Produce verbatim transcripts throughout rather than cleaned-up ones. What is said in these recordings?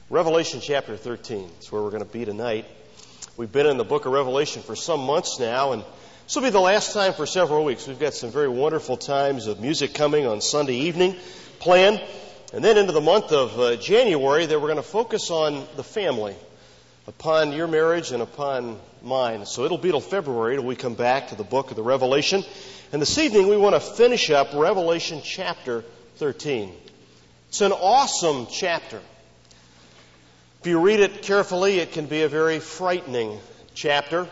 Revelation chapter thirteen is where we're going to be tonight. We've been in the book of Revelation for some months now, and this will be the last time for several weeks. We've got some very wonderful times of music coming on Sunday evening planned, and then into the month of uh, January that we're going to focus on the family, upon your marriage and upon mine. So it'll be till February till we come back to the book of the Revelation. And this evening we want to finish up Revelation chapter thirteen. It's an awesome chapter. If you read it carefully, it can be a very frightening chapter.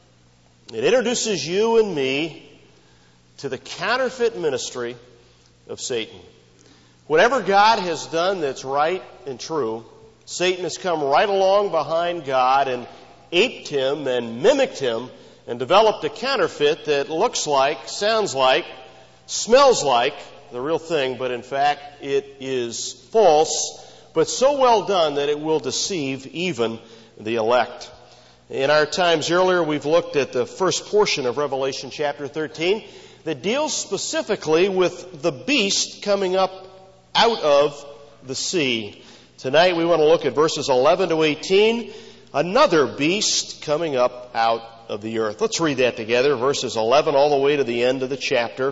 It introduces you and me to the counterfeit ministry of Satan. Whatever God has done that's right and true, Satan has come right along behind God and aped him and mimicked him and developed a counterfeit that looks like, sounds like, smells like the real thing, but in fact it is false, but so well done that it will deceive even the elect. In our times earlier, we've looked at the first portion of Revelation chapter thirteen that deals specifically with the beast coming up out of the sea. Tonight we want to look at verses eleven to eighteen, another beast coming up out of the earth. Let's read that together, verses eleven all the way to the end of the chapter.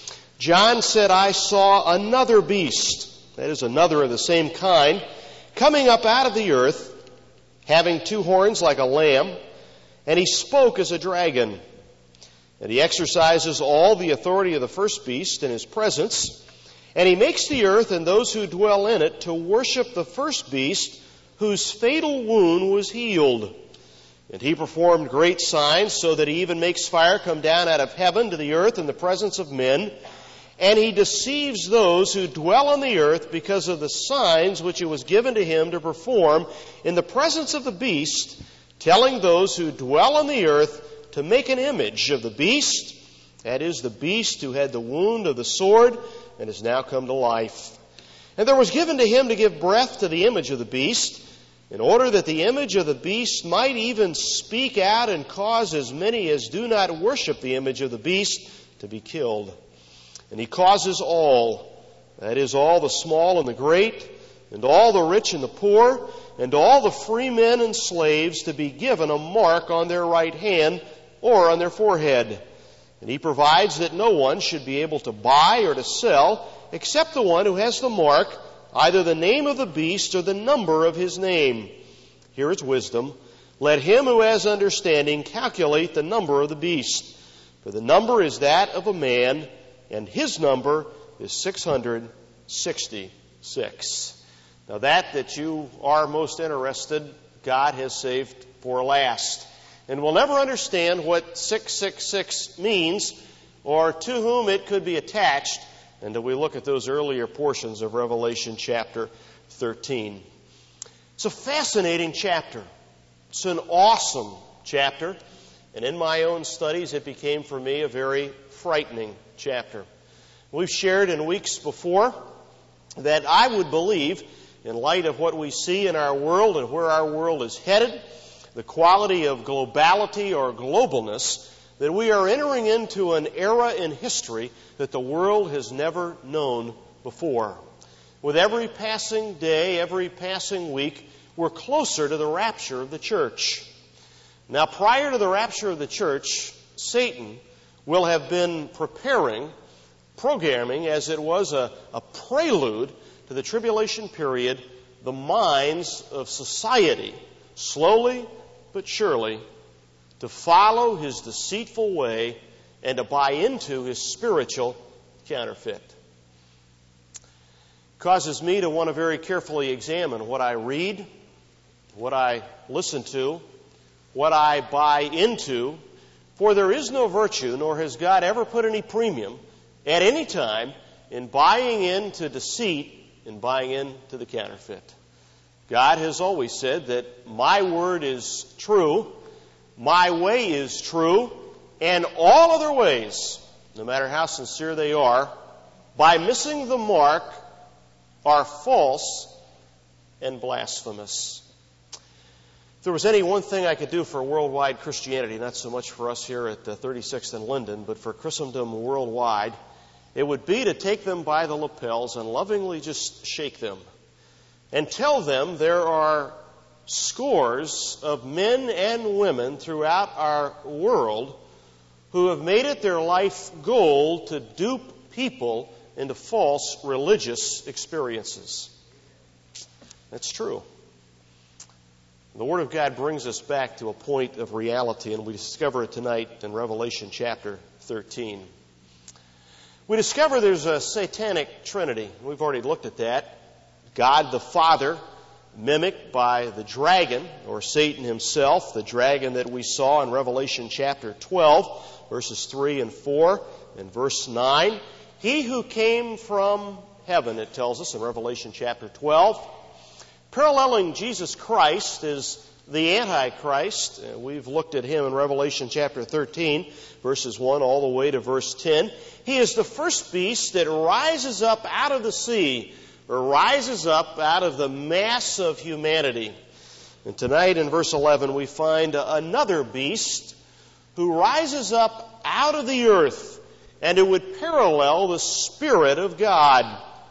John said, I saw another beast, that is another of the same kind, coming up out of the earth, having two horns like a lamb, and he spoke as a dragon. And he exercises all the authority of the first beast in his presence, and he makes the earth and those who dwell in it to worship the first beast, whose fatal wound was healed. And he performed great signs, so that he even makes fire come down out of heaven to the earth in the presence of men. And he deceives those who dwell on the earth because of the signs which it was given to him to perform in the presence of the beast, telling those who dwell on the earth to make an image of the beast, that is, the beast who had the wound of the sword and has now come to life. And there was given to him to give breath to the image of the beast, in order that the image of the beast might even speak out and cause as many as do not worship the image of the beast to be killed. And he causes all, that is, all the small and the great, and all the rich and the poor, and all the free men and slaves to be given a mark on their right hand or on their forehead. And he provides that no one should be able to buy or to sell except the one who has the mark, either the name of the beast or the number of his name. Here is wisdom. Let him who has understanding calculate the number of the beast. For the number is that of a man, and his number is six hundred sixty-six. Now that that you are most interested, God has saved for last. And we'll never understand what six six six means or to whom it could be attached until we look at those earlier portions of Revelation chapter thirteen. It's a fascinating chapter. It's an awesome chapter. And in my own studies, it became for me a very frightening chapter. We've shared in weeks before that I would believe, in light of what we see in our world and where our world is headed, the quality of globality or globalness, that we are entering into an era in history that the world has never known before. With every passing day, every passing week, we're closer to the rapture of the church. Now, prior to the rapture of the church, Satan will have been preparing, programming, as it was a, a prelude to the tribulation period, the minds of society, slowly but surely, to follow his deceitful way and to buy into his spiritual counterfeit. It causes me to want to very carefully examine what I read, what I listen to, what I buy into, for there is no virtue, nor has God ever put any premium at any time in buying into deceit and buying into the counterfeit. God has always said that my word is true, my way is true, and all other ways, no matter how sincere they are, by missing the mark, are false and blasphemous. If there was any one thing I could do for worldwide Christianity, not so much for us here at the thirty-sixth and Linden, but for Christendom worldwide, it would be to take them by the lapels and lovingly just shake them and tell them there are scores of men and women throughout our world who have made it their life goal to dupe people into false religious experiences. That's true. The Word of God brings us back to a point of reality, and we discover it tonight in Revelation chapter thirteen. We discover there's a satanic trinity. We've already looked at that. God the Father, mimicked by the dragon, or Satan himself, the dragon that we saw in Revelation chapter twelve, verses three and four, and verse nine. He who came from heaven, it tells us in Revelation chapter twelve. Paralleling Jesus Christ is the Antichrist. Uh, we've looked at him in Revelation chapter thirteen, verses one all the way to verse ten. He is the first beast that rises up out of the sea, or rises up out of the mass of humanity. And tonight in verse eleven we find another beast who rises up out of the earth, and it would parallel the Spirit of God.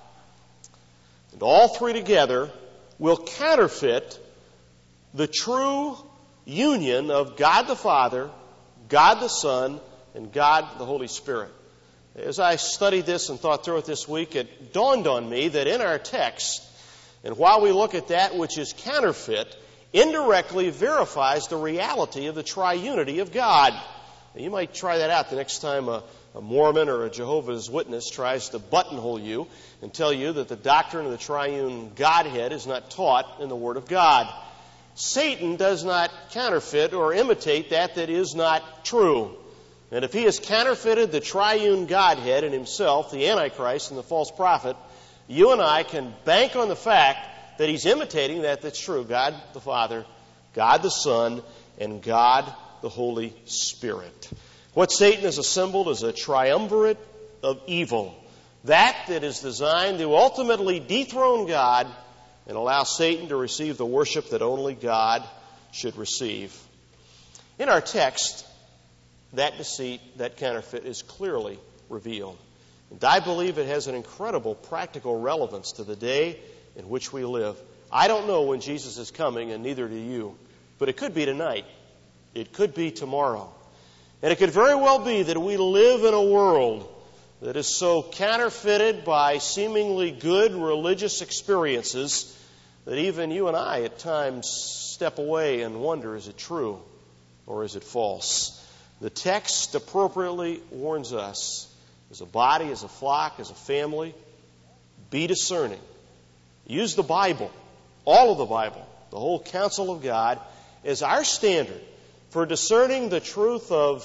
And all three together will counterfeit the true union of God the Father, God the Son, and God the Holy Spirit. As I studied this and thought through it this week, it dawned on me that in our text, and while we look at that which is counterfeit, indirectly verifies the reality of the triunity of God. Now, you might try that out the next time a, a Mormon or a Jehovah's Witness tries to buttonhole you and tell you that the doctrine of the triune Godhead is not taught in the Word of God. Satan does not counterfeit or imitate that that is not true. And if he has counterfeited the triune Godhead in himself, the Antichrist and the false prophet, you and I can bank on the fact that he's imitating that that's true. God the Father, God the Son, and God the Holy Spirit. What Satan has assembled is a triumvirate of evil. That that is designed to ultimately dethrone God and allow Satan to receive the worship that only God should receive. In our text, that deceit, that counterfeit, is clearly revealed. And I believe it has an incredible practical relevance to the day in which we live. I don't know when Jesus is coming, and neither do you. But it could be tonight. It could be tomorrow. And it could very well be that we live in a world that is so counterfeited by seemingly good religious experiences that even you and I at times step away and wonder, is it true or is it false? The text appropriately warns us, as a body, as a flock, as a family, be discerning. Use the Bible, all of the Bible, the whole counsel of God, as our standard for discerning the truth of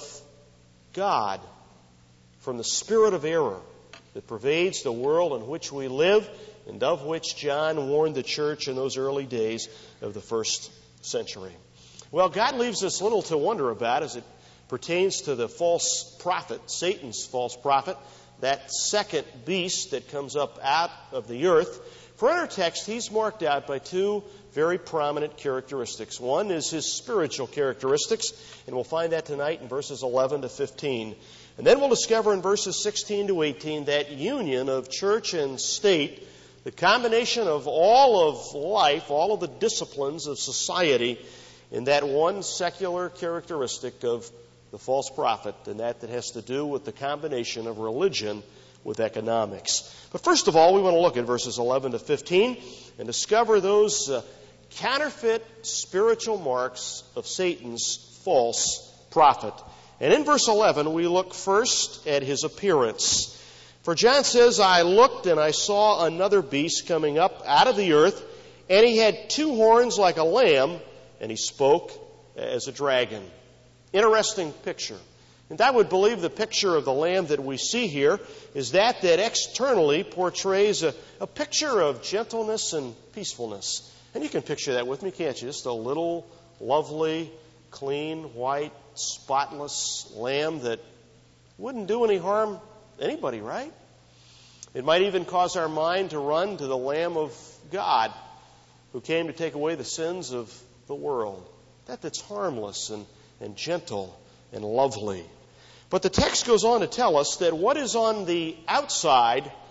God from the spirit of error that pervades the world in which we live and of which John warned the church in those early days of the first century. Well, God leaves us little to wonder about as it pertains to the false prophet, Satan's false prophet, that second beast that comes up out of the earth. For in our text, he's marked out by two very prominent characteristics. One is his spiritual characteristics, and we'll find that tonight in verses eleven to fifteen. And then we'll discover in verses sixteen to eighteen that union of church and state, the combination of all of life, all of the disciplines of society, in that one secular characteristic of the false prophet, and that that has to do with the combination of religion with economics. But first of all, we want to look at verses eleven to fifteen and discover those uh, counterfeit spiritual marks of Satan's false prophet. And in verse eleven, we look first at his appearance. For John says, I looked and I saw another beast coming up out of the earth, and he had two horns like a lamb, and he spoke as a dragon. Interesting picture. And I would believe the picture of the lamb that we see here is that that externally portrays a, a picture of gentleness and peacefulness. And you can picture that with me, can't you? Just a little, lovely, clean, white, spotless lamb that wouldn't do any harm to anybody, right? It might even cause our mind to run to the Lamb of God who came to take away the sins of the world. That that's harmless and and gentle and lovely. But the text goes on to tell us that what is on the outside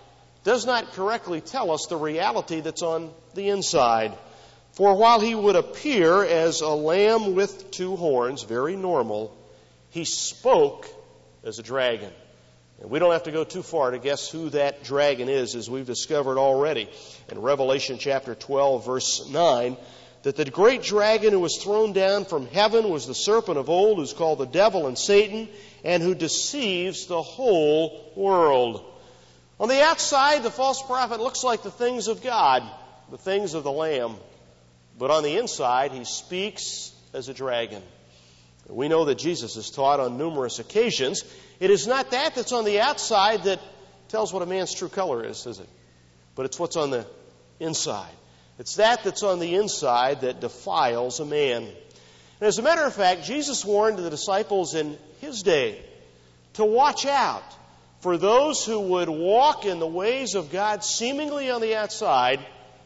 does not correctly tell us the reality that's on the inside. For while he would appear as a lamb with two horns, very normal, he spoke as a dragon. And we don't have to go too far to guess who that dragon is, as we've discovered already in Revelation chapter twelve, verse nine, that the great dragon who was thrown down from heaven was the serpent of old, who's called the devil and Satan, and who deceives the whole world. On the outside, the false prophet looks like the things of God, the things of the Lamb. But on the inside, he speaks as a dragon. We know that Jesus has taught on numerous occasions. It is not that that's on the outside that tells what a man's true color is, is it? But it's what's on the inside. It's that that's on the inside that defiles a man. And as a matter of fact, Jesus warned the disciples in his day to watch out for those who would walk in the ways of God seemingly on the outside,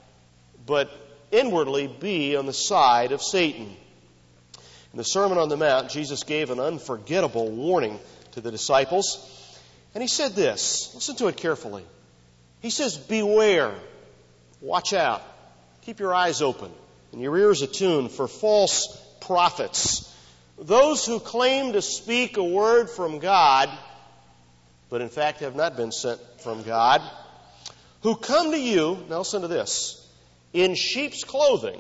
but inwardly be on the side of Satan. In the Sermon on the Mount, Jesus gave an unforgettable warning to the disciples. And he said this. Listen to it carefully. He says, beware. Watch out. Keep your eyes open and your ears attuned for false prophets. Those who claim to speak a word from God, but in fact have not been sent from God, who come to you, now listen to this, in sheep's clothing,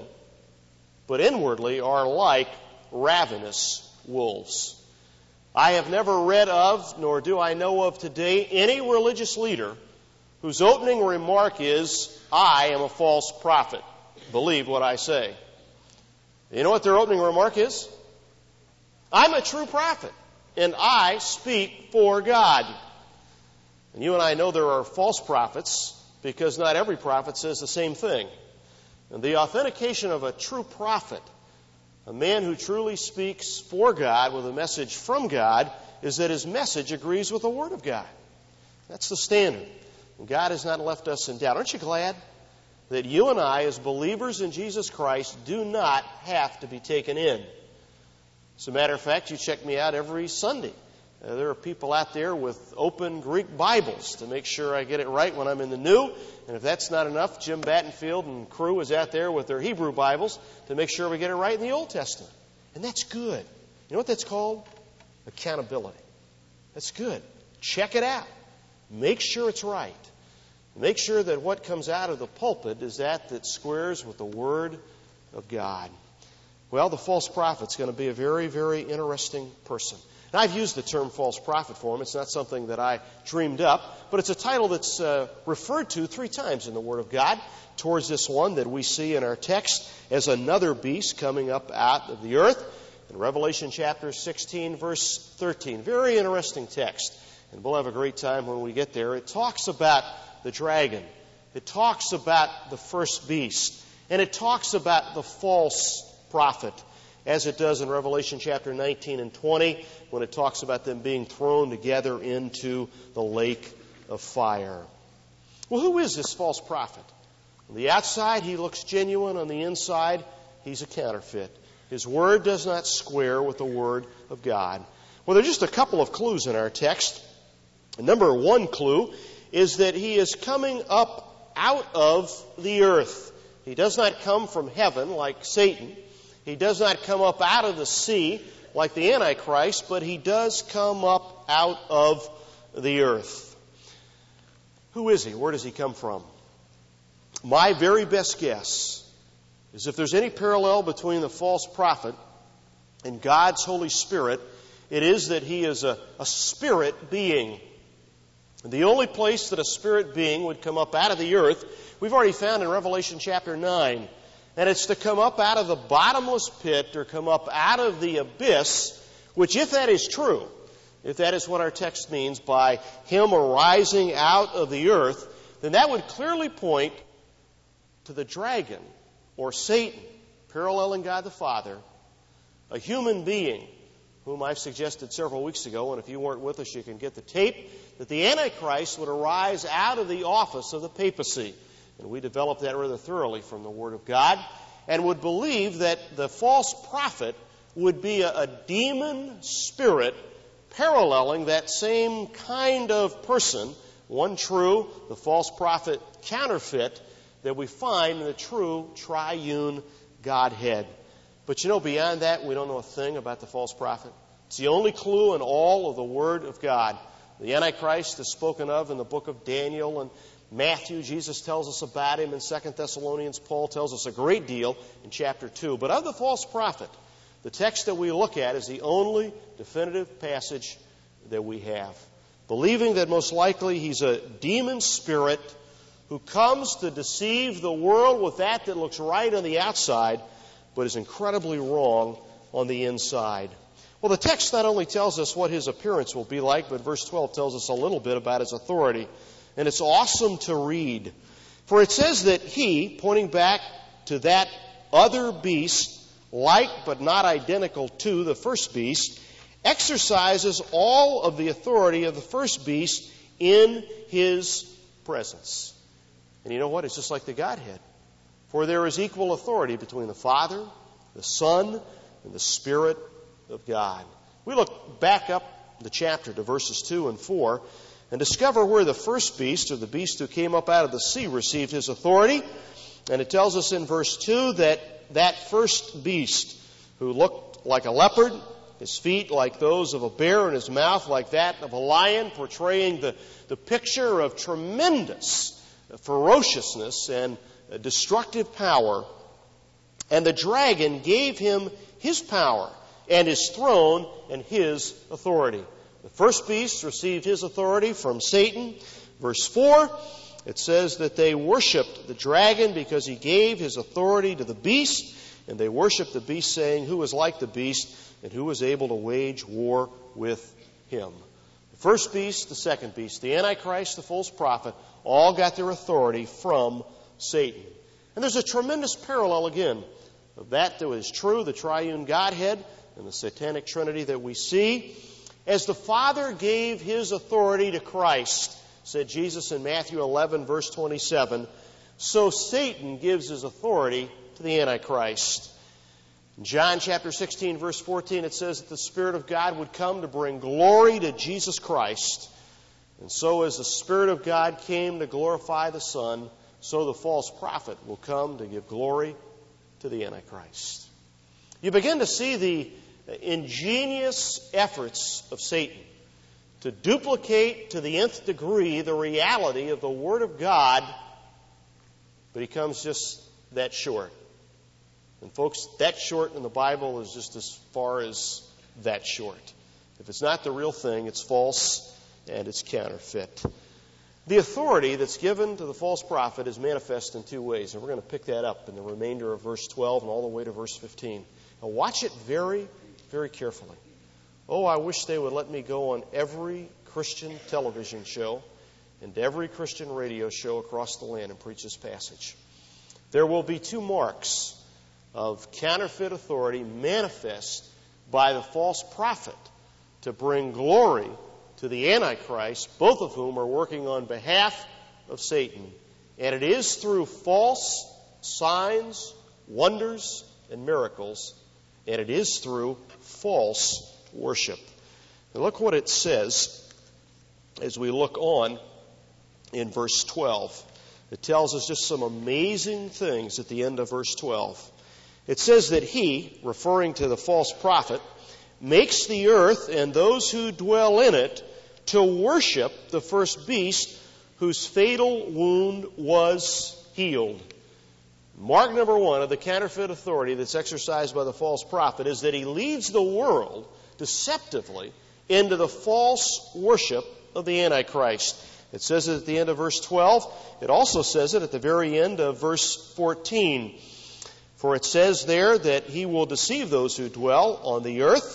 but inwardly are like ravenous wolves. I have never read of, nor do I know of today, any religious leader whose opening remark is, I am a false prophet. Believe what I say. You know what their opening remark is? I'm a true prophet, and I speak for God. And you and I know there are false prophets, because not every prophet says the same thing. And the authentication of a true prophet, a man who truly speaks for God with a message from God, is that his message agrees with the Word of God. That's the standard. And God has not left us in doubt. Aren't you glad that you and I, as believers in Jesus Christ, do not have to be taken in? As a matter of fact, you check me out every Sunday. Uh, there are people out there with open Greek Bibles to make sure I get it right when I'm in the New. And if that's not enough, Jim Battenfield and crew is out there with their Hebrew Bibles to make sure we get it right in the Old Testament. And that's good. You know what that's called? Accountability. That's good. Check it out. Make sure it's right. Make sure that what comes out of the pulpit is that that squares with the Word of God. Well, the false prophet's going to be a very, very interesting person. Now, I've used the term false prophet for him. It's not something that I dreamed up, but it's a title that's uh, referred to three times in the Word of God towards this one that we see in our text as another beast coming up out of the earth in Revelation chapter sixteen, verse thirteen. Very interesting text, and we'll have a great time when we get there. It talks about the dragon. It talks about the first beast, and it talks about the false prophet, as it does in Revelation chapter nineteen and twenty, when it talks about them being thrown together into the lake of fire. Well, who is this false prophet? On the outside, he looks genuine. On the inside, he's a counterfeit. His word does not square with the Word of God. Well, there are just a couple of clues in our text. Number one clue is that he is coming up out of the earth. He does not come from heaven like Satan. He does not come up out of the sea like the Antichrist, but he does come up out of the earth. Who is he? Where does he come from? My very best guess is if there's any parallel between the false prophet and God's Holy Spirit, it is that he is a, a spirit being. And the only place that a spirit being would come up out of the earth, we've already found in Revelation chapter nine. And it's to come up out of the bottomless pit or come up out of the abyss, which if that is true, if that is what our text means by him arising out of the earth, then that would clearly point to the dragon or Satan, paralleling God the Father, a human being whom I've suggested several weeks ago, and if you weren't with us, you can get the tape, that the Antichrist would arise out of the office of the papacy. And we developed that rather thoroughly from the Word of God, and would believe that the false prophet would be a, a demon spirit paralleling that same kind of person one true, the false prophet counterfeit that we find in the true triune Godhead. But you know, beyond that, we don't know a thing about the false prophet. It's the only clue in all of the Word of God. The Antichrist is spoken of in the book of Daniel and Matthew. Jesus tells us about him in Second Thessalonians. Paul tells us a great deal in chapter two. But of the false prophet, the text that we look at is the only definitive passage that we have. Believing that most likely he's a demon spirit who comes to deceive the world with that that looks right on the outside, but is incredibly wrong on the inside. Well, the text not only tells us what his appearance will be like, but verse twelve tells us a little bit about his authority. And it's awesome to read. For it says that he, pointing back to that other beast, like but not identical to the first beast, exercises all of the authority of the first beast in his presence. And you know what? It's just like the Godhead. For there is equal authority between the Father, the Son, and the Spirit of God. We look back up the chapter to verses two and four and discover where the first beast, or the beast who came up out of the sea, received his authority. And it tells us in verse two that that first beast, who looked like a leopard, his feet like those of a bear, and his mouth like that of a lion, portraying the, the picture of tremendous ferociousness and destructive power. And the dragon gave him his power and his throne and his authority. The first beast received his authority from Satan. Verse four, it says that they worshipped the dragon because he gave his authority to the beast, and they worshipped the beast, saying, "Who is like the beast, and who is able to wage war with him?" The first beast, the second beast, the Antichrist, the false prophet, all got their authority from Satan. And there's a tremendous parallel again of that that is true, the triune Godhead and the satanic trinity that we see. As the Father gave his authority to Christ, said Jesus in Matthew eleven, verse twenty-seven, so Satan gives his authority to the Antichrist. In John chapter sixteen, verse fourteen, it says that the Spirit of God would come to bring glory to Jesus Christ. And so as the Spirit of God came to glorify the Son, so the false prophet will come to give glory to the Antichrist. You begin to see the ingenious efforts of Satan to duplicate to the nth degree the reality of the Word of God, but he comes just that short. And folks, that short in the Bible is just as far as that short. If it's not the real thing, it's false and it's counterfeit. The authority that's given to the false prophet is manifest in two ways, and we're going to pick that up in the remainder of verse twelve and all the way to verse fifteen. Now watch it very, very carefully. Oh, I wish they would let me go on every Christian television show and every Christian radio show across the land and preach this passage. There will be two marks of counterfeit authority manifest by the false prophet to bring glory to the Antichrist, both of whom are working on behalf of Satan. And it is through false signs, wonders, and miracles, and it is through false worship. And look what it says as we look on in verse twelve. It tells us just some amazing things at the end of verse twelve. It says that he, referring to the false prophet, makes the earth and those who dwell in it to worship the first beast whose fatal wound was healed. Mark number one of the counterfeit authority that's exercised by the false prophet is that he leads the world deceptively into the false worship of the Antichrist. It says it at the end of verse twelve. It also says it at the very end of verse fourteen. For it says there that he will deceive those who dwell on the earth,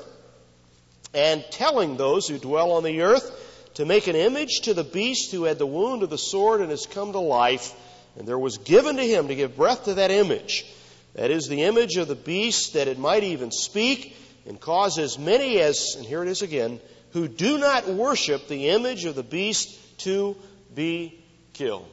and telling those who dwell on the earth to make an image to the beast who had the wound of the sword and has come to life. And there was given to him to give breath to that image. That is the image of the beast, that it might even speak and cause as many as, and here it is again, who do not worship the image of the beast to be killed.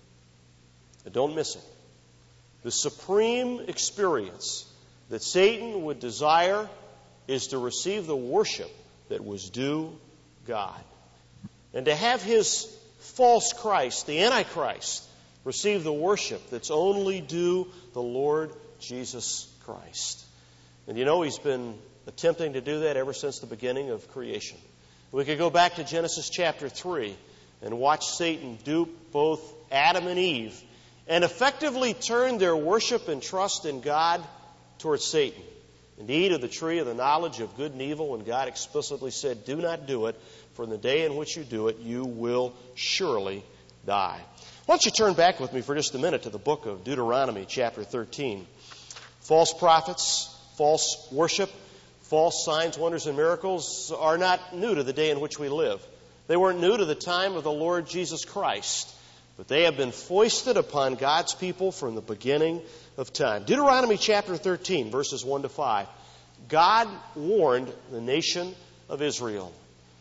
But don't miss it. The supreme experience that Satan would desire is to receive the worship that was due God. And to have his false Christ, the Antichrist, receive the worship that's only due the Lord Jesus Christ. And you know, he's been attempting to do that ever since the beginning of creation. We could go back to Genesis chapter three and watch Satan dupe both Adam and Eve and effectively turn their worship and trust in God towards Satan. And eat of the tree of the knowledge of good and evil, when God explicitly said, do not do it, for in the day in which you do it, you will surely die. Why don't you turn back with me for just a minute to the book of Deuteronomy, chapter thirteen. False prophets, false worship, false signs, wonders, and miracles are not new to the day in which we live. They weren't new to the time of the Lord Jesus Christ, but they have been foisted upon God's people from the beginning of time. Deuteronomy chapter thirteen, verses one to five. God warned the nation of Israel.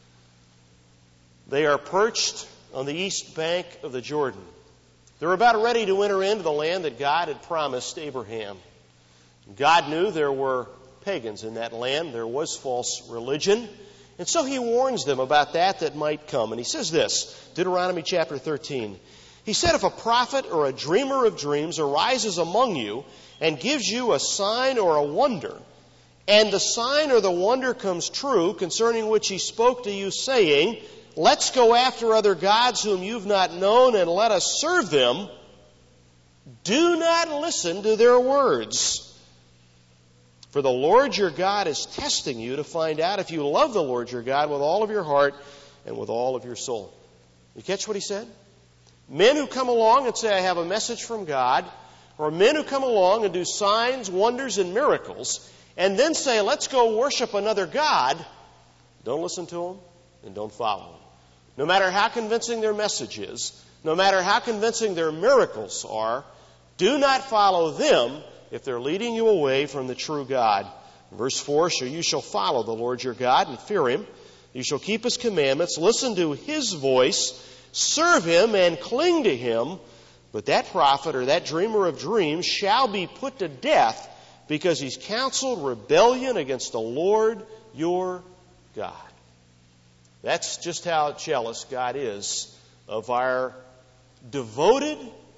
They are perched on the east bank of the Jordan. They're about ready to enter into the land that God had promised Abraham. God knew there were pagans in that land. There was false religion. And so he warns them about that that might come. And he says this, Deuteronomy chapter thirteen. He said, if a prophet or a dreamer of dreams arises among you and gives you a sign or a wonder, and the sign or the wonder comes true, concerning which he spoke to you, saying, let's go after other gods whom you've not known and let us serve them, do not listen to their words. For the Lord your God is testing you to find out if you love the Lord your God with all of your heart and with all of your soul. You catch what he said? Men who come along and say, I have a message from God, or men who come along and do signs, wonders, and miracles, and then say, let's go worship another God, don't listen to them and don't follow them. No matter how convincing their message is, no matter how convincing their miracles are, do not follow them if they're leading you away from the true God. Verse four, so you shall follow the Lord your God and fear him. You shall keep his commandments, listen to his voice, serve him and cling to him. But that prophet or that dreamer of dreams shall be put to death because he's counseled rebellion against the Lord your God. That's just how jealous God is of our devoted,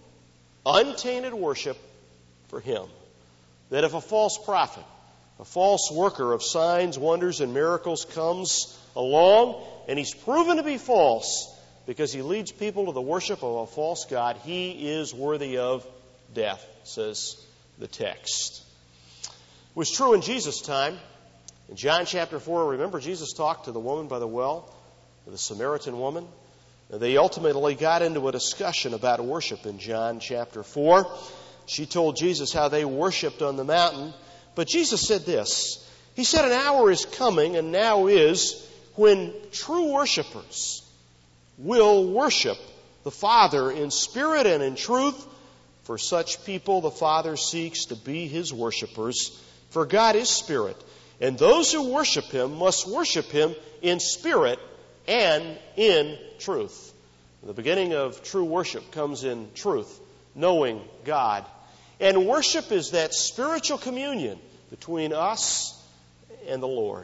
untainted worship for him. That if a false prophet, a false worker of signs, wonders, and miracles comes along and he's proven to be false because he leads people to the worship of a false god, he is worthy of death, says the text. It was true in Jesus' time. In John chapter four, remember Jesus talked to the woman by the well, the Samaritan woman. They ultimately got into a discussion about worship in John chapter four. She told Jesus how they worshiped on the mountain. But Jesus said this. He said, an hour is coming, and now is, when true worshipers will worship the Father in spirit and in truth. For such people the Father seeks to be his worshipers. For God is spirit, and those who worship him must worship him in spirit and in truth. The beginning of true worship comes in truth, knowing God. And worship is that spiritual communion between us and the Lord.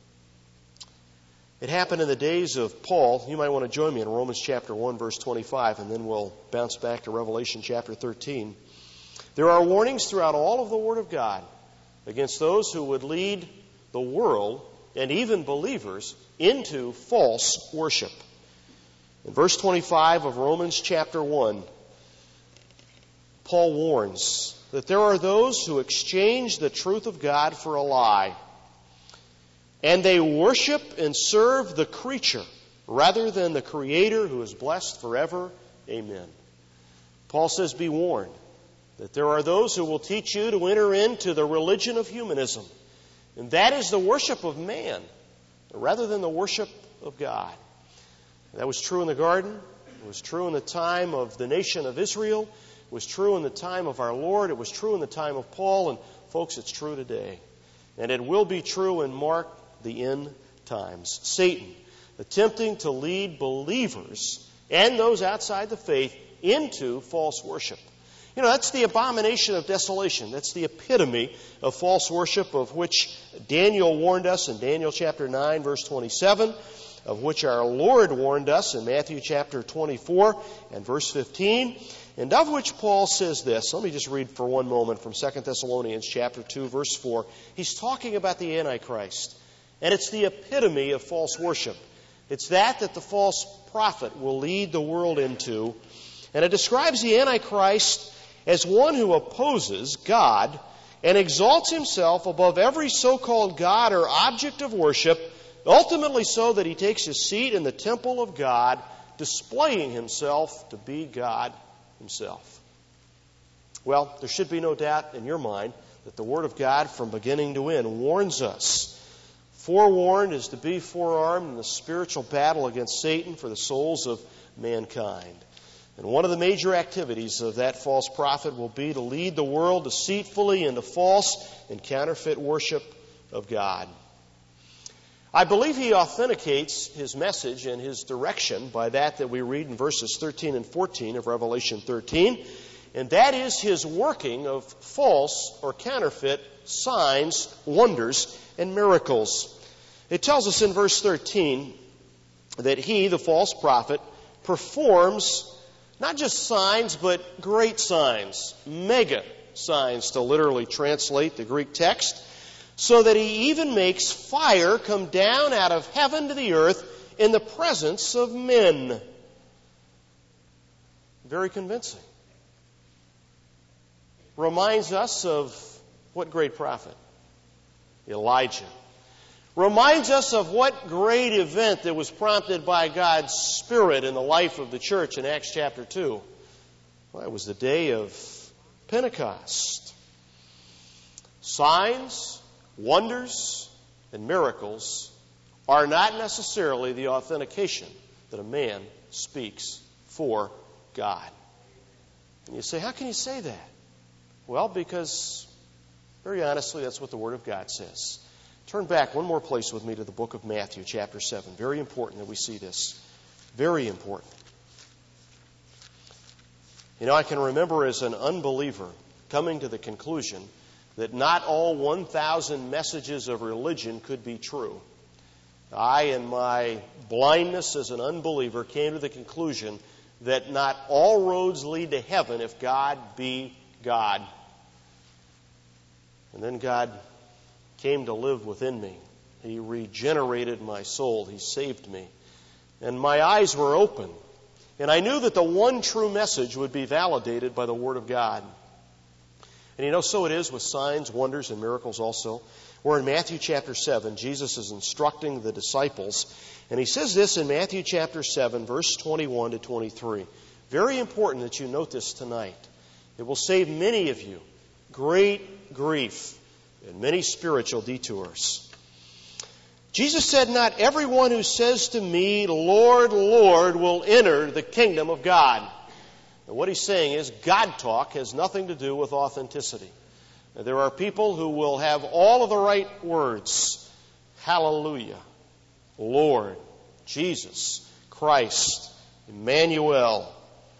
It happened in the days of Paul. You might want to join me in Romans chapter one, verse twenty-five, and then we'll bounce back to Revelation chapter thirteen. There are warnings throughout all of the Word of God against those who would lead the world and even believers into false worship. In verse twenty-five of Romans chapter one, Paul warns that there are those who exchange the truth of God for a lie, and they worship and serve the creature rather than the Creator who is blessed forever. Amen. Paul says, be warned that there are those who will teach you to enter into the religion of humanism, and that is the worship of man rather than the worship of God. That was true in the garden. It was true in the time of the nation of Israel. It was true in the time of our Lord. It was true in the time of Paul. And folks, it's true today. And it will be true in Mark the end times. Satan attempting to lead believers and those outside the faith into false worship. You know, that's the abomination of desolation. That's the epitome of false worship, of which Daniel warned us in Daniel chapter nine, verse twenty-seven. of which our Lord warned us in Matthew chapter twenty-four and verse fifteen, and of which Paul says this. Let me just read for one moment from Second Thessalonians chapter two, verse four. He's talking about the Antichrist, and it's the epitome of false worship. It's that that the false prophet will lead the world into, and it describes the Antichrist as one who opposes God and exalts himself above every so-called God or object of worship, ultimately so that he takes his seat in the temple of God, displaying himself to be God himself. Well, there should be no doubt in your mind that the Word of God from beginning to end warns us. Forewarned is to be forearmed in the spiritual battle against Satan for the souls of mankind. And one of the major activities of that false prophet will be to lead the world deceitfully into false and counterfeit worship of God. I believe he authenticates his message and his direction by that that we read in verses thirteen and fourteen of Revelation thirteen, and that is his working of false or counterfeit signs, wonders, and miracles. It tells us in verse thirteen that he, the false prophet, performs not just signs, but great signs, mega signs to literally translate the Greek text, so that he even makes fire come down out of heaven to the earth in the presence of men. Very convincing. Reminds us of what great prophet? Elijah. Reminds us of what great event that was prompted by God's Spirit in the life of the church in Acts chapter two. Well, it was the day of Pentecost. Signs, wonders, and miracles are not necessarily the authentication that a man speaks for God. And you say, how can you say that? Well, because, very honestly, that's what the Word of God says. Turn back one more place with me to the book of Matthew, chapter seven. Very important that we see this. Very important. You know, I can remember as an unbeliever coming to the conclusion that not all one thousand messages of religion could be true. I, in my blindness as an unbeliever, came to the conclusion that not all roads lead to heaven if God be God. And then God came to live within me. He regenerated my soul. He saved me. And my eyes were open. And I knew that the one true message would be validated by the Word of God. And you know, so it is with signs, wonders, and miracles also. We're in Matthew chapter seven. Jesus is instructing the disciples. And he says this in Matthew chapter seven, verse twenty-one to twenty-three. Very important that you note this tonight. It will save many of you great grief and many spiritual detours. Jesus said, not everyone who says to me, Lord, Lord, will enter the kingdom of God. And what he's saying is God talk has nothing to do with authenticity. Now, there are people who will have all of the right words. Hallelujah, Lord, Jesus, Christ, Emmanuel.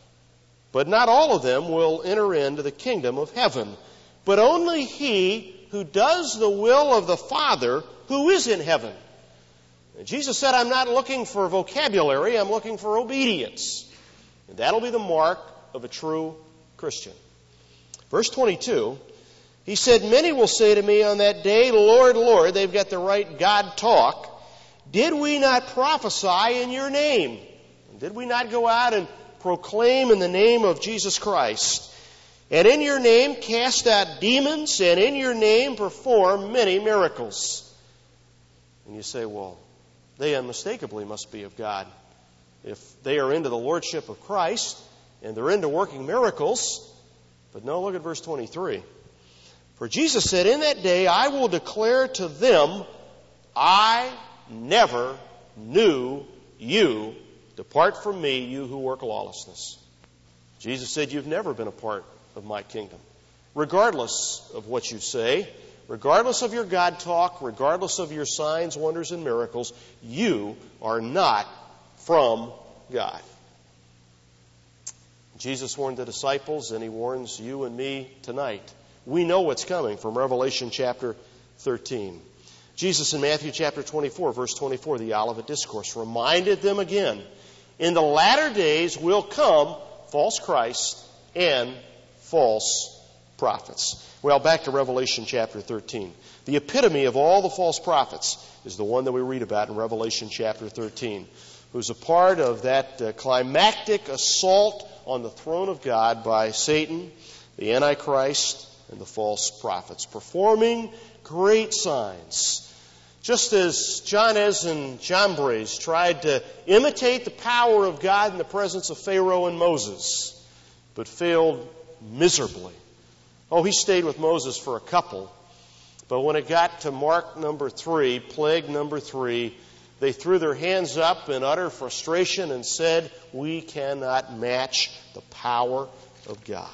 But not all of them will enter into the kingdom of heaven. But only he who does the will of the Father who is in heaven. And Jesus said, I'm not looking for vocabulary, I'm looking for obedience. And that'll be the mark of a true Christian. Verse twenty-two, he said, many will say to me on that day, Lord, Lord, they've got the right God talk. Did we not prophesy in your name? And did we not go out and proclaim in the name of Jesus Christ? And in your name cast out demons, and in your name perform many miracles. And you say, well, they unmistakably must be of God. If they are into the lordship of Christ, and they're into working miracles. But no, look at verse twenty-three. For Jesus said, in that day I will declare to them, I never knew you. Depart from me, you who work lawlessness. Jesus said, you've never been a part of my kingdom. Regardless of what you say, regardless of your God talk, regardless of your signs, wonders, and miracles, you are not from God. Jesus warned the disciples, and he warns you and me tonight. We know what's coming from Revelation chapter thirteen. Jesus in Matthew chapter twenty-four, verse twenty-four, the Olivet Discourse, reminded them again, in the latter days will come false Christs and false prophets. Well, back to Revelation chapter thirteen. The epitome of all the false prophets is the one that we read about in Revelation chapter thirteen, who's a part of that uh, climactic assault on the throne of God by Satan, the Antichrist, and the false prophets, performing great signs. Just as Jannes and Jambres tried to imitate the power of God in the presence of Pharaoh and Moses, but failed miserably. Oh, he stayed with Moses for a couple, but when it got to mark number three, plague number three, they threw their hands up in utter frustration and said, we cannot match the power of God.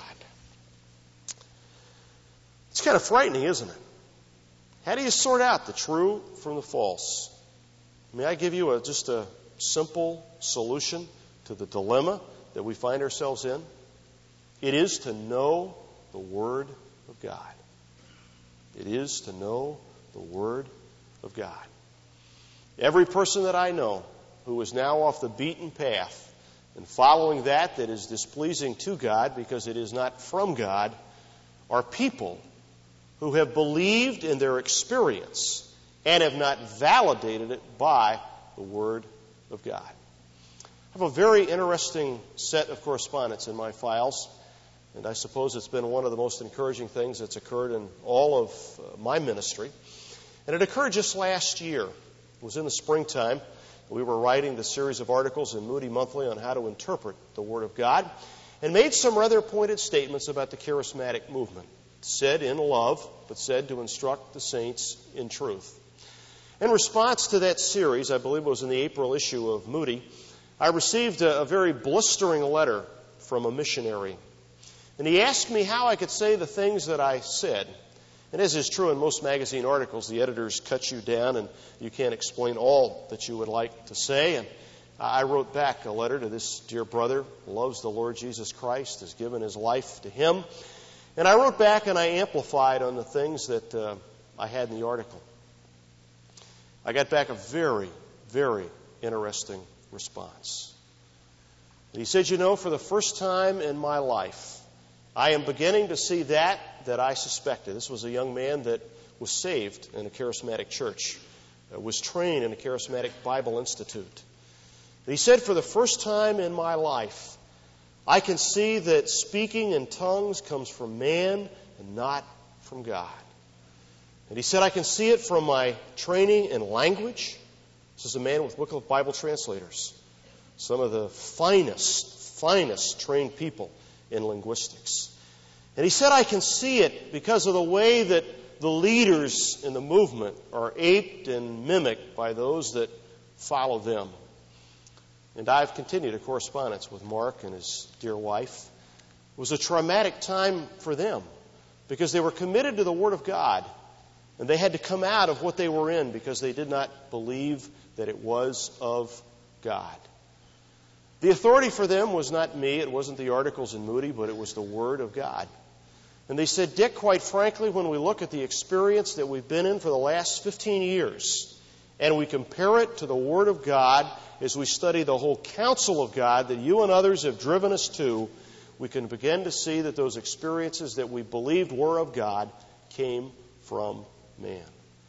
It's kind of frightening, isn't it? How do you sort out the true from the false? May I give you a, just a simple solution to the dilemma that we find ourselves in? It is to know the Word of God. It is to know the Word of God. Every person that I know who is now off the beaten path and following that that is displeasing to God because it is not from God are people who have believed in their experience and have not validated it by the Word of God. I have a very interesting set of correspondence in my files, and I suppose it's been one of the most encouraging things that's occurred in all of uh, my ministry. And it occurred just last year. It was in the springtime. We were writing the series of articles in Moody Monthly on how to interpret the Word of God, and made some rather pointed statements about the charismatic movement. Said in love, but said to instruct the saints in truth. In response to that series, I believe it was in the April issue of Moody, I received a, a very blistering letter from a missionary. And he asked me how I could say the things that I said. And as is true in most magazine articles, the editors cut you down and you can't explain all that you would like to say. And I wrote back a letter to this dear brother who loves the Lord Jesus Christ, has given his life to Him. And I wrote back and I amplified on the things that uh, I had in the article. I got back a very, very interesting response. And he said, you know, for the first time in my life, I am beginning to see that that I suspected. This was a young man that was saved in a charismatic church, uh, was trained in a charismatic Bible institute. And he said, for the first time in my life, I can see that speaking in tongues comes from man and not from God. And he said, I can see it from my training in language. This is a man with Wycliffe Bible translators, some of the finest, finest trained people in linguistics. And he said, I can see it because of the way that the leaders in the movement are aped and mimicked by those that follow them. And I've continued a correspondence with Mark and his dear wife. It was a traumatic time for them because they were committed to the Word of God. And they had to come out of what they were in because they did not believe that it was of God. The authority for them was not me. It wasn't the articles in Moody, but it was the Word of God. And they said, Dick, quite frankly, when we look at the experience that we've been in for the last fifteen years, and we compare it to the Word of God as we study the whole counsel of God that you and others have driven us to, we can begin to see that those experiences that we believed were of God came from man.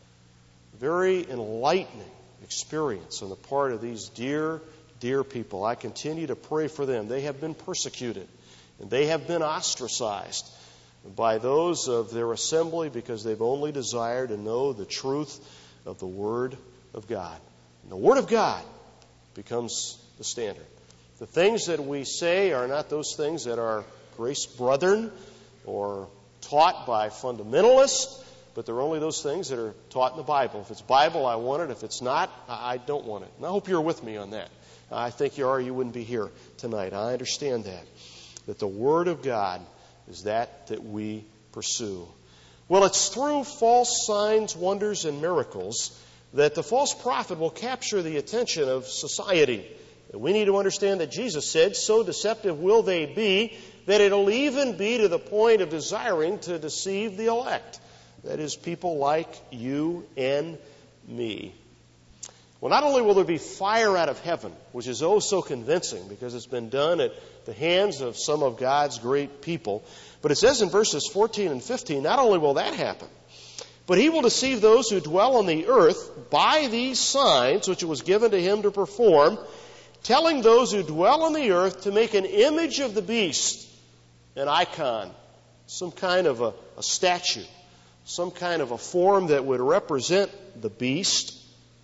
Very enlightening experience on the part of these dear, dear people. I continue to pray for them. They have been persecuted, and they have been ostracized by those of their assembly because they've only desired to know the truth of the Word of God. And the Word of God becomes the standard. The things that we say are not those things that are grace brethren or taught by fundamentalists, but they're only those things that are taught in the Bible. If it's Bible, I want it. If it's not, I don't want it. And I hope you're with me on that. I think you are, you wouldn't be here tonight. I understand that. That the Word of God is that that we pursue. Well, it's through false signs, wonders, and miracles that the false prophet will capture the attention of society. And we need to understand that Jesus said, so deceptive will they be, that it'll even be to the point of desiring to deceive the elect. That is, people like you and me. Well, not only will there be fire out of heaven, which is oh so convincing because it's been done at the hands of some of God's great people, but it says in verses fourteen and fifteen, not only will that happen, but he will deceive those who dwell on the earth by these signs which it was given to him to perform, telling those who dwell on the earth to make an image of the beast, an icon, some kind of a, a statue, some kind of a form that would represent the beast.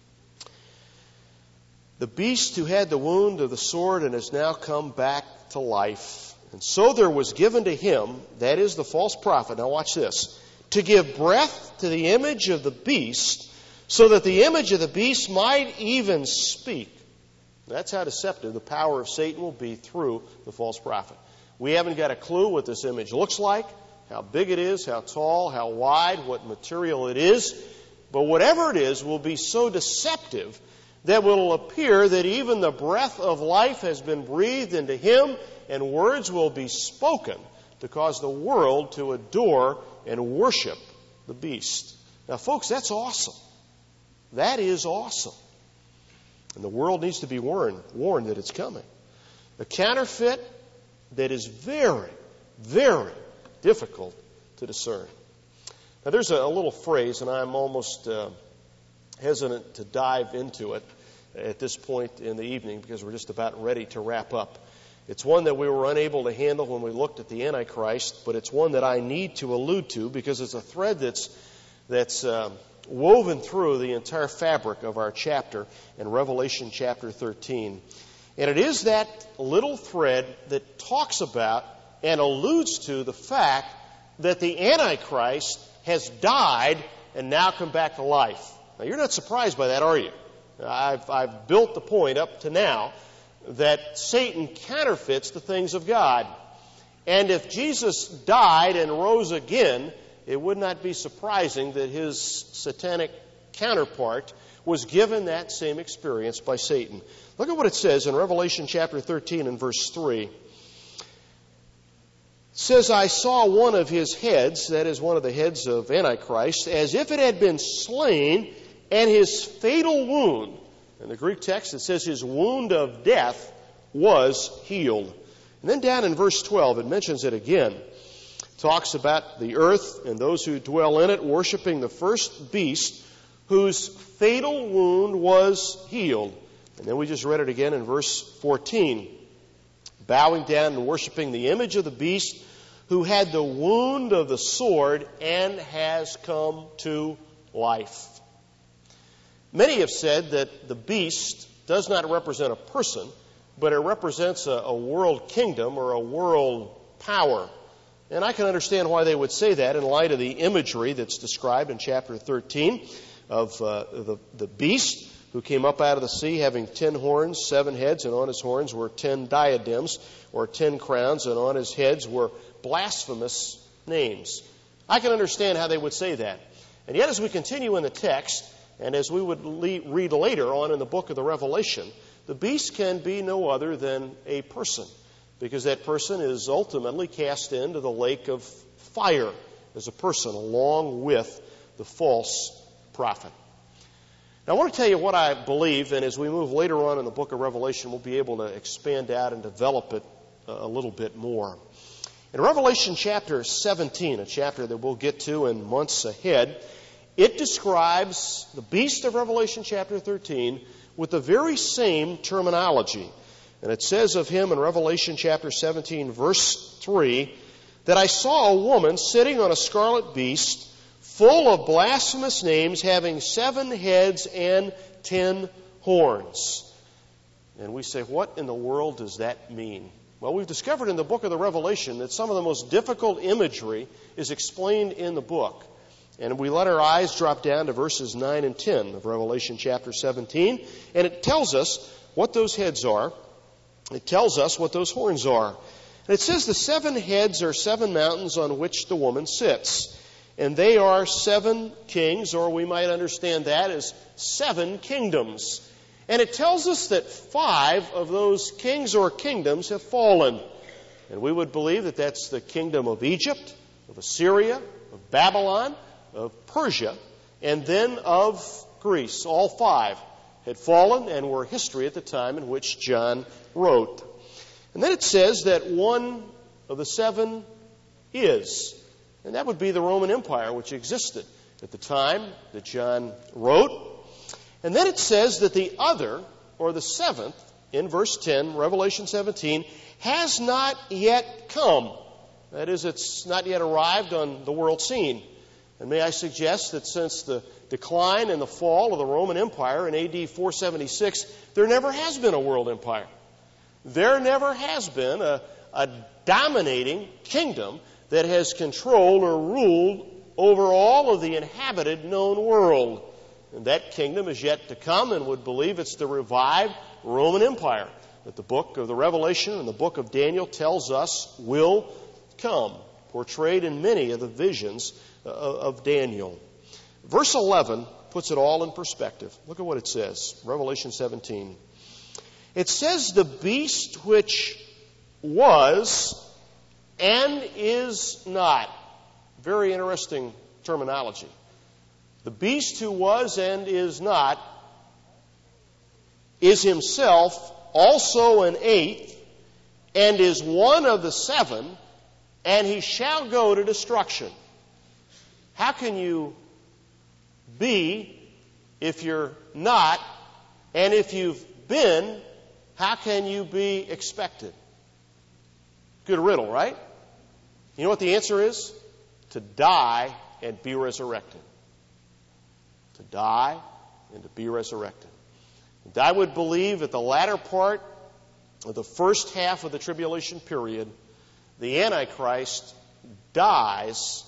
The beast who had the wound of the sword and has now come back to life. And so there was given to him, that is the false prophet, now watch this, to give breath to the image of the beast, so that the image of the beast might even speak. That's how deceptive the power of Satan will be through the false prophet. We haven't got a clue what this image looks like, how big it is, how tall, how wide, what material it is. But whatever it is will be so deceptive that will appear that even the breath of life has been breathed into him, and words will be spoken to cause the world to adore and worship the beast. Now, folks, that's awesome. That is awesome. And the world needs to be warned, warned that it's coming. A counterfeit that is very, very difficult to discern. Now, there's a, a little phrase, and I'm almost uh, hesitant to dive into it at this point in the evening because we're just about ready to wrap up. It's one that we were unable to handle when we looked at the Antichrist, but it's one that I need to allude to because it's a thread that's that's uh, woven through the entire fabric of our chapter in Revelation chapter thirteen. And it is that little thread that talks about and alludes to the fact that the Antichrist has died and now come back to life. Now, you're not surprised by that, are you? I've, I've built the point up to now that Satan counterfeits the things of God. And if Jesus died and rose again, it would not be surprising that his satanic counterpart was given that same experience by Satan. Look at what it says in Revelation chapter thirteen and verse three. It says, I saw one of his heads, that is one of the heads of Antichrist, as if it had been slain, and his fatal wound, in the Greek text it says his wound of death was healed. And then down in verse twelve it mentions it again. It talks about the earth and those who dwell in it worshiping the first beast whose fatal wound was healed. And then we just read it again in verse fourteen. Bowing down and worshiping the image of the beast who had the wound of the sword and has come to life. Many have said that the beast does not represent a person, but it represents a, a world kingdom or a world power. And I can understand why they would say that in light of the imagery that's described in chapter thirteen of uh, the, the beast who came up out of the sea having ten horns, seven heads, and on his horns were ten diadems or ten crowns, and on his heads were blasphemous names. I can understand how they would say that. And yet as we continue in the text, and as we would le- read later on in the book of the Revelation, the beast can be no other than a person, because that person is ultimately cast into the lake of fire as a person along with the false prophet. Now, I want to tell you what I believe, and as we move later on in the book of Revelation, we'll be able to expand out and develop it a little bit more. In Revelation chapter seventeen, a chapter that we'll get to in months ahead, it describes the beast of Revelation chapter thirteen with the very same terminology. And it says of him in Revelation chapter seventeen, verse three, that I saw a woman sitting on a scarlet beast, full of blasphemous names, having seven heads and ten horns. And we say, what in the world does that mean? Well, we've discovered in the book of the Revelation that some of the most difficult imagery is explained in the book. And we let our eyes drop down to verses nine and ten of Revelation chapter seventeen. And it tells us what those heads are. It tells us what those horns are. And it says the seven heads are seven mountains on which the woman sits. And they are seven kings, or we might understand that as seven kingdoms. And it tells us that five of those kings or kingdoms have fallen. And we would believe that that's the kingdom of Egypt, of Assyria, of Babylon, of Persia, and then of Greece. All five had fallen and were history at the time in which John wrote. And then it says that one of the seven is, and that would be the Roman Empire, which existed at the time that John wrote. And then it says that the other, or the seventh, in verse ten, Revelation seventeen, has not yet come. That is, it's not yet arrived on the world scene. And may I suggest that since the decline and the fall of the Roman Empire in A D four seventy-six, there never has been a world empire. There never has been a, a dominating kingdom that has controlled or ruled over all of the inhabited known world. And that kingdom is yet to come, and would believe it's the revived Roman Empire that the book of the Revelation and the book of Daniel tells us will come, portrayed in many of the visions of Daniel. Verse eleven puts it all in perspective. Look at what it says, Revelation seventeen. It says, the beast which was and is not. Very interesting terminology. The beast who was and is not is himself also an eighth, and is one of the seven, and he shall go to destruction. How can you be if you're not? And if you've been, how can you be expected? Good riddle, right? You know what the answer is? To die and be resurrected. To die and to be resurrected. And I would believe that the latter part of the first half of the tribulation period, the Antichrist dies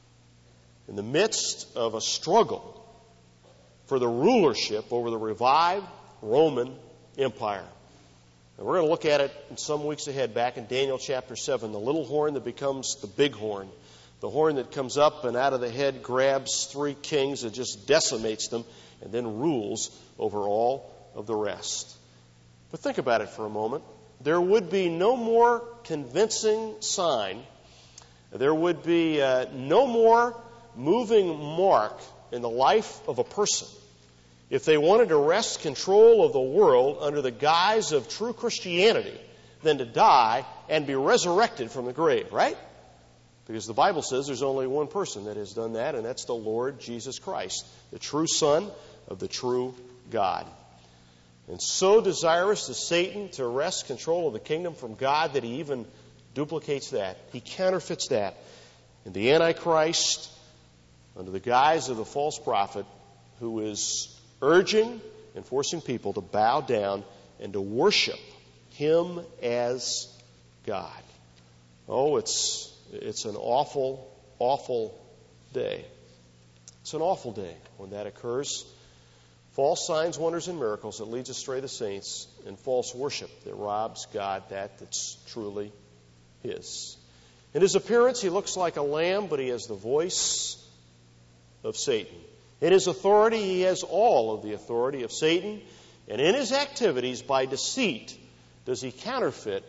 in the midst of a struggle for the rulership over the revived Roman Empire. And we're going to look at it in some weeks ahead, back in Daniel chapter seven, the little horn that becomes the big horn. The horn that comes up and out of the head grabs three kings and just decimates them and then rules over all of the rest. But think about it for a moment. There would be no more convincing sign. There would be uh, no more moving mark in the life of a person if they wanted to wrest control of the world under the guise of true Christianity than to die and be resurrected from the grave, right? Because the Bible says there's only one person that has done that, and that's the Lord Jesus Christ, the true Son of the true God. And so desirous is Satan to wrest control of the kingdom from God that he even duplicates that. He counterfeits that. And the Antichrist, under the guise of the false prophet, who is urging and forcing people to bow down and to worship him as God. Oh, it's it's an awful, awful day. It's an awful day when that occurs. False signs, wonders, and miracles that leads astray the saints, and false worship that robs God that that's truly his. In his appearance, he looks like a lamb, but he has the voice of Satan. In his authority, he has all of the authority of Satan. And in his activities, by deceit, does he counterfeit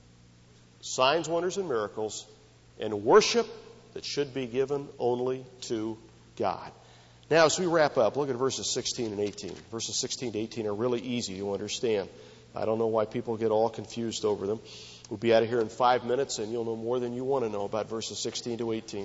signs, wonders, and miracles and worship that should be given only to God. Now, as we wrap up, look at verses sixteen and eighteen. Verses sixteen to eighteen are really easy to understand. I don't know why people get all confused over them. We'll be out of here in five minutes, and you'll know more than you want to know about verses sixteen to eighteen.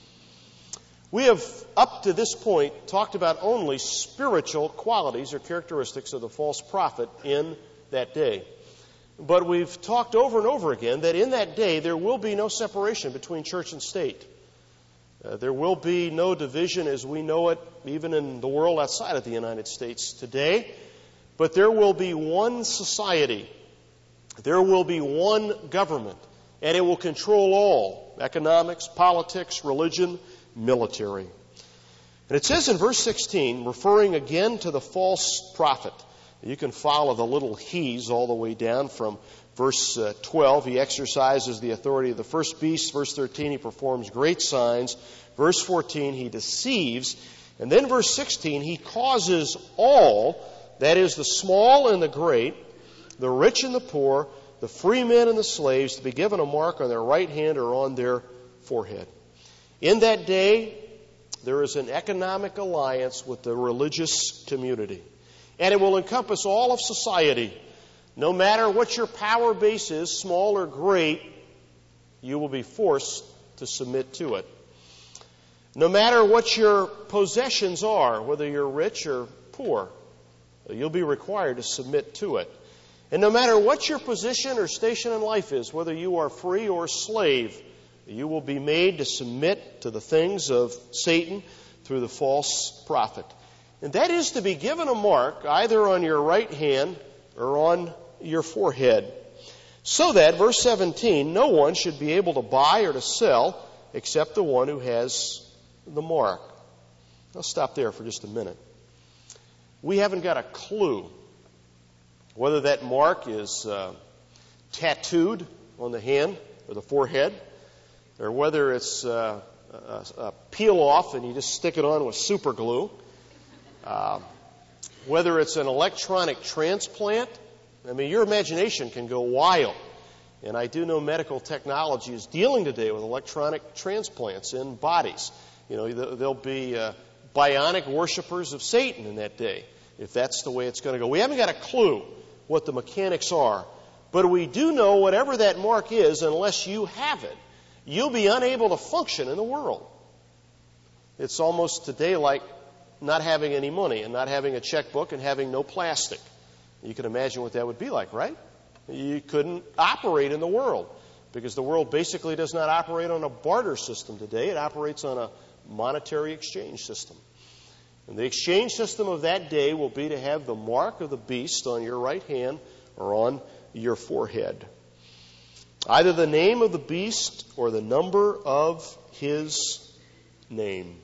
We have, up to this point, talked about only spiritual qualities or characteristics of the false prophet in that day. But we've talked over and over again that in that day there will be no separation between church and state. Uh, there will be no division as we know it, even in the world outside of the United States today. But there will be one society. There will be one government. And it will control all: economics, politics, religion, military. And it says in verse sixteen, referring again to the false prophet, you can follow the little he's all the way down from verse uh, twelve. He exercises the authority of the first beast. Verse thirteen, he performs great signs. Verse fourteen, he deceives. And then verse sixteen, he causes all, that is the small and the great, the rich and the poor, the free men and the slaves, to be given a mark on their right hand or on their forehead. In that day, there is an economic alliance with the religious community. And it will encompass all of society. No matter what your power base is, small or great, you will be forced to submit to it. No matter what your possessions are, whether you're rich or poor, you'll be required to submit to it. And no matter what your position or station in life is, whether you are free or slave, you will be made to submit to the things of Satan through the false prophet. And that is to be given a mark either on your right hand or on your forehead. So that, verse seventeen, no one should be able to buy or to sell except the one who has the mark. I'll stop there for just a minute. We haven't got a clue whether that mark is uh, tattooed on the hand or the forehead, or whether it's uh, a, a peel off and you just stick it on with super glue, uh, whether it's an electronic transplant. I mean, your imagination can go wild. And I do know medical technology is dealing today with electronic transplants in bodies. You know, there'll be uh, bionic worshipers of Satan in that day, if that's the way it's going to go. We haven't got a clue what the mechanics are. But we do know whatever that mark is, unless you have it, you'll be unable to function in the world. It's almost today like not having any money and not having a checkbook and having no plastic. You can imagine what that would be like, right? You couldn't operate in the world because the world basically does not operate on a barter system today. It operates on a monetary exchange system. And the exchange system of that day will be to have the mark of the beast on your right hand or on your forehead. Either the name of the beast or the number of his name.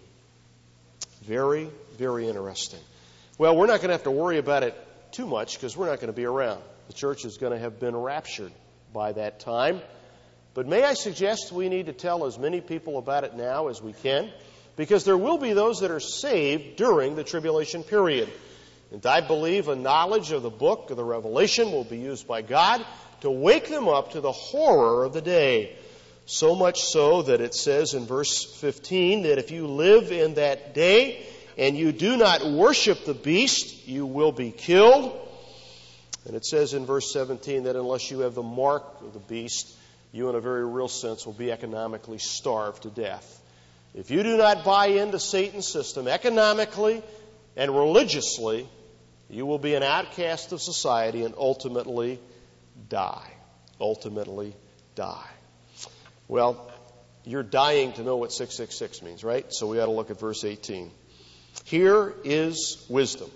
Very, very interesting. Well, we're not going to have to worry about it too much because we're not going to be around. The church is going to have been raptured by that time. But may I suggest we need to tell as many people about it now as we can, because there will be those that are saved during the tribulation period. And I believe a knowledge of the book of the Revelation will be used by God to wake them up to the horror of the day. So much so that it says in verse fifteen that if you live in that day and you do not worship the beast, you will be killed. And it says in verse seventeen that unless you have the mark of the beast, you in a very real sense will be economically starved to death. If you do not buy into Satan's system economically and religiously, you will be an outcast of society and ultimately die. Ultimately die. Well, you're dying to know what six six six means, right? So we ought to look at verse eighteen. Here is wisdom.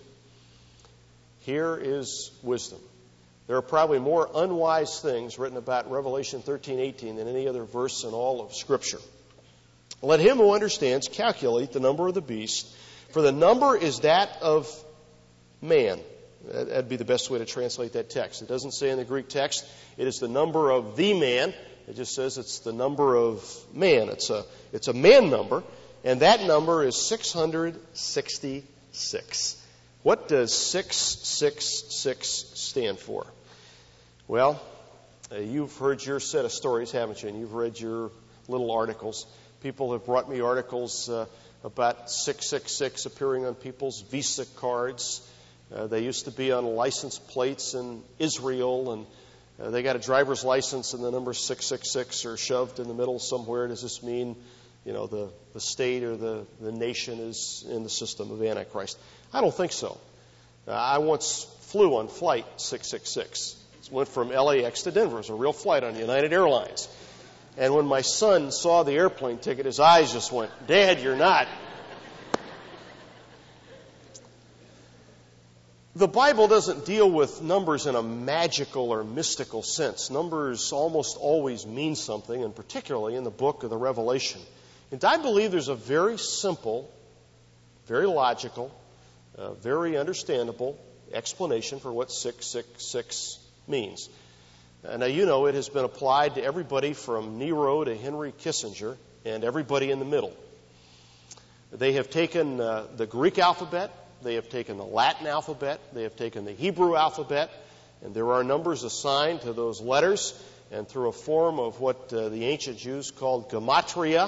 Here is wisdom. There are probably more unwise things written about Revelation thirteen eighteen than any other verse in all of Scripture. Let him who understands calculate the number of the beast, for the number is that of man. That'd be the best way to translate that text. It doesn't say in the Greek text, it is the number of the man. It just says it's the number of man. It's a, it's a man number, and that number is six hundred sixty-six. What does six six six stand for? Well, uh, you've heard your set of stories, haven't you? And you've read your little articles. People have brought me articles uh, about six six six appearing on people's Visa cards. Uh, they used to be on license plates in Israel, and uh, they got a driver's license and the number six six six are shoved in the middle somewhere. Does this mean, you know, the, the state or the, the nation is in the system of Antichrist? I don't think so. Uh, I once flew on flight six six six. It went from L A X to Denver. It was a real flight on United Airlines. And when my son saw the airplane ticket, his eyes just went, "Dad, you're not." The Bible doesn't deal with numbers in a magical or mystical sense. Numbers almost always mean something, and particularly in the book of the Revelation. And I believe there's a very simple, very logical, uh, very understandable explanation for what six six six means. Uh, now, you know, it has been applied to everybody from Nero to Henry Kissinger and everybody in the middle. They have taken uh, the Greek alphabet, they have taken the Latin alphabet, they have taken the Hebrew alphabet, and there are numbers assigned to those letters, and through a form of what uh, the ancient Jews called gematria,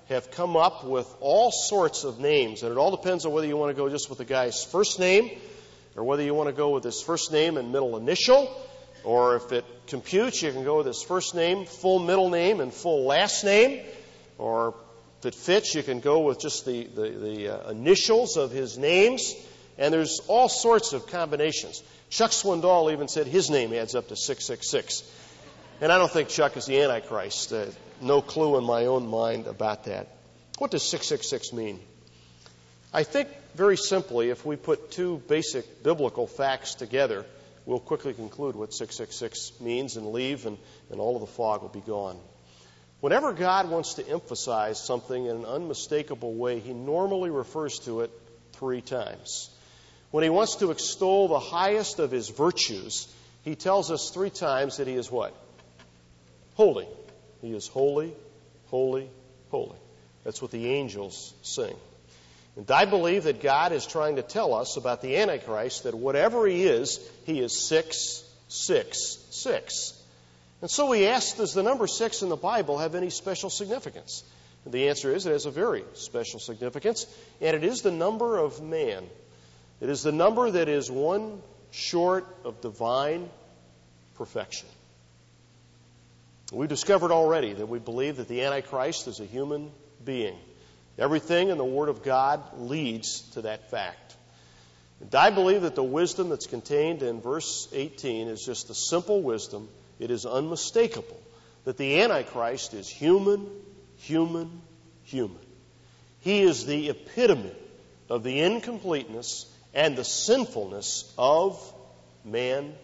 have come up with all sorts of names, and it all depends on whether you want to go just with the guy's first name or whether you want to go with his first name and middle initial, or if it computes, you can go with his first name, full middle name, and full last name, or if it fits, you can go with just the, the, the uh, initials of his names, and there's all sorts of combinations. Chuck Swindoll even said his name adds up to six six six. And I don't think Chuck is the Antichrist. Uh, no clue in my own mind about that. What does six six six mean? I think very simply, if we put two basic biblical facts together, we'll quickly conclude what six six six means and leave, and, and all of the fog will be gone. Whenever God wants to emphasize something in an unmistakable way, He normally refers to it three times. When He wants to extol the highest of His virtues, He tells us three times that He is what? Holy. He is holy, holy, holy. That's what the angels sing. And I believe that God is trying to tell us about the Antichrist that whatever he is, he is six six six. And so we ask, does the number six in the Bible have any special significance? And the answer is it has a very special significance, and it is the number of man. It is the number that is one short of divine perfection. We've discovered already that we believe that the Antichrist is a human being. Everything in the Word of God leads to that fact. And I believe that the wisdom that's contained in verse eighteen is just a simple wisdom. It is unmistakable that the Antichrist is human, human, human. He is the epitome of the incompleteness and the sinfulness of mankind.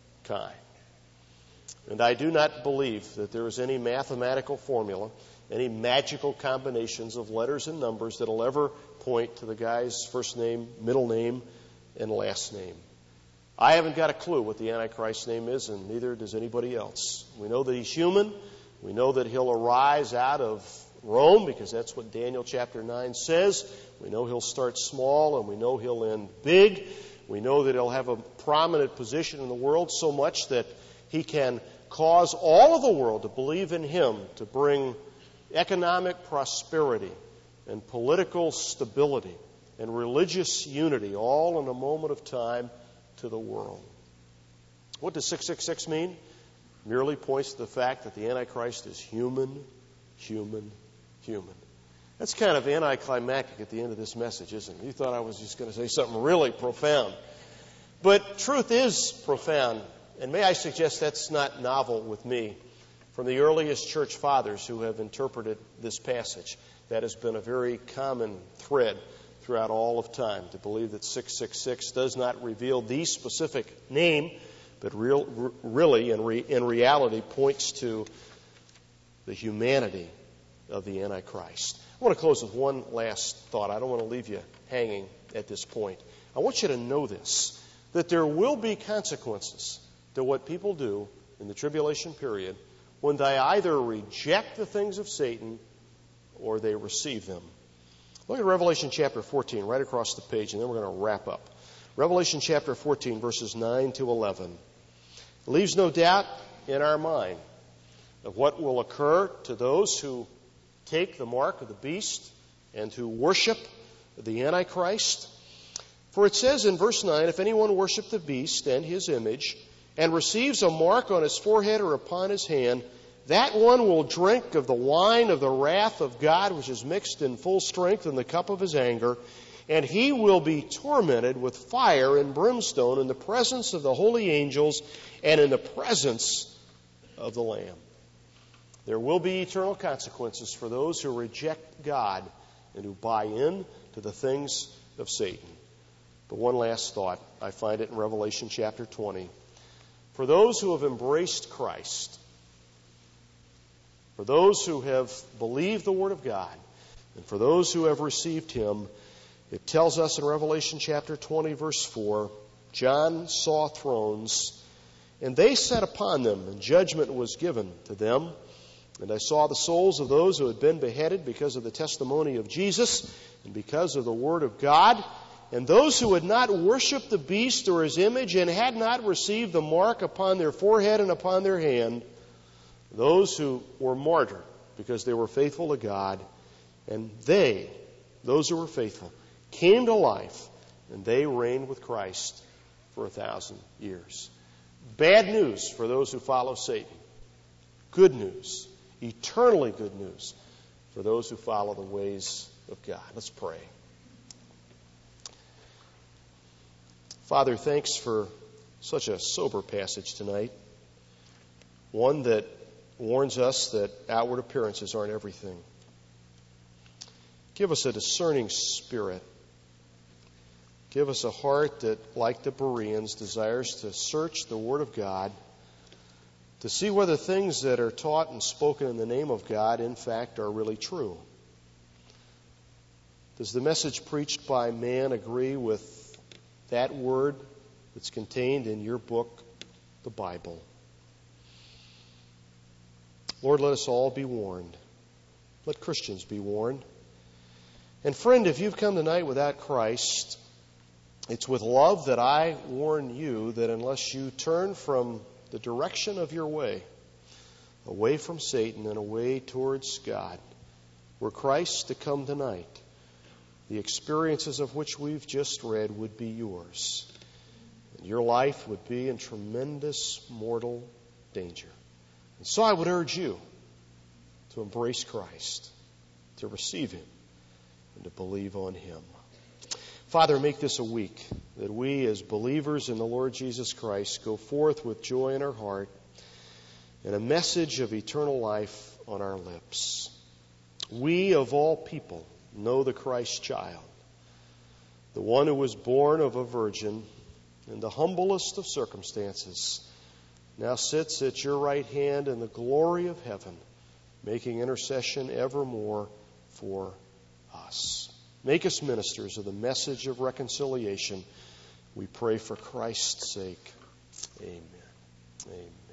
And I do not believe that there is any mathematical formula, any magical combinations of letters and numbers that will ever point to the guy's first name, middle name, and last name. I haven't got a clue what the Antichrist's name is, and neither does anybody else. We know that he's human. We know that he'll arise out of Rome, because that's what Daniel chapter nine says. We know he'll start small, and we know he'll end big. We know that he'll have a prominent position in the world, so much that he can cause all of the world to believe in him, to bring economic prosperity and political stability and religious unity all in a moment of time to the world. What does six six six mean? Merely points to the fact that the Antichrist is human, human, human. That's kind of anticlimactic at the end of this message, isn't it? You thought I was just going to say something really profound. But truth is profound. And may I suggest that's not novel with me. From the earliest church fathers who have interpreted this passage, that has been a very common thread throughout all of time, to believe that six six six does not reveal the specific name, but real, really, in, re, in reality, points to the humanity of the Antichrist. I want to close with one last thought. I don't want to leave you hanging at this point. I want you to know this, that there will be consequences to what people do in the tribulation period when they either reject the things of Satan or they receive them. Look at Revelation chapter fourteen, right across the page, and then we're going to wrap up. Revelation chapter fourteen, verses nine to eleven. It leaves no doubt in our mind of what will occur to those who take the mark of the beast and who worship the Antichrist. For it says in verse nine, if anyone worship the beast and his image, and receives a mark on his forehead or upon his hand, that one will drink of the wine of the wrath of God, which is mixed in full strength in the cup of his anger, and he will be tormented with fire and brimstone in the presence of the holy angels and in the presence of the Lamb. There will be eternal consequences for those who reject God and who buy in to the things of Satan. But one last thought. I find it in Revelation chapter twenty. For those who have embraced Christ, for those who have believed the Word of God, and for those who have received Him, it tells us in Revelation chapter twenty, verse four, John saw thrones, and they sat upon them, and judgment was given to them. And I saw the souls of those who had been beheaded because of the testimony of Jesus and because of the Word of God, and those who had not worshipped the beast or his image and had not received the mark upon their forehead and upon their hand, those who were martyred because they were faithful to God, And they, those who were faithful, came to life, and they reigned with Christ for a thousand years. Bad news for those who follow Satan. Good news, eternally good news for those who follow the ways of God. Let's pray. Father, thanks for such a sober passage tonight. One that warns us that outward appearances aren't everything. Give us a discerning spirit. Give us a heart that, like the Bereans, desires to search the Word of God to see whether things that are taught and spoken in the name of God, in fact, are really true. Does the message preached by man agree with that word that's contained in your book, the Bible? Lord, let us all be warned. Let Christians be warned. And friend, if you've come tonight without Christ, it's with love that I warn you that unless you turn from the direction of your way, away from Satan and away towards God, were Christ to come tonight, the experiences of which we've just read would be yours. And your life would be in tremendous mortal danger. And so I would urge you to embrace Christ, to receive Him, and to believe on Him. Father, make this a week that we as believers in the Lord Jesus Christ go forth with joy in our heart and a message of eternal life on our lips. We, of all people, know the Christ child, the one who was born of a virgin in the humblest of circumstances, now sits at your right hand in the glory of heaven, making intercession evermore for us. Make us ministers of the message of reconciliation. We pray for Christ's sake. Amen. Amen.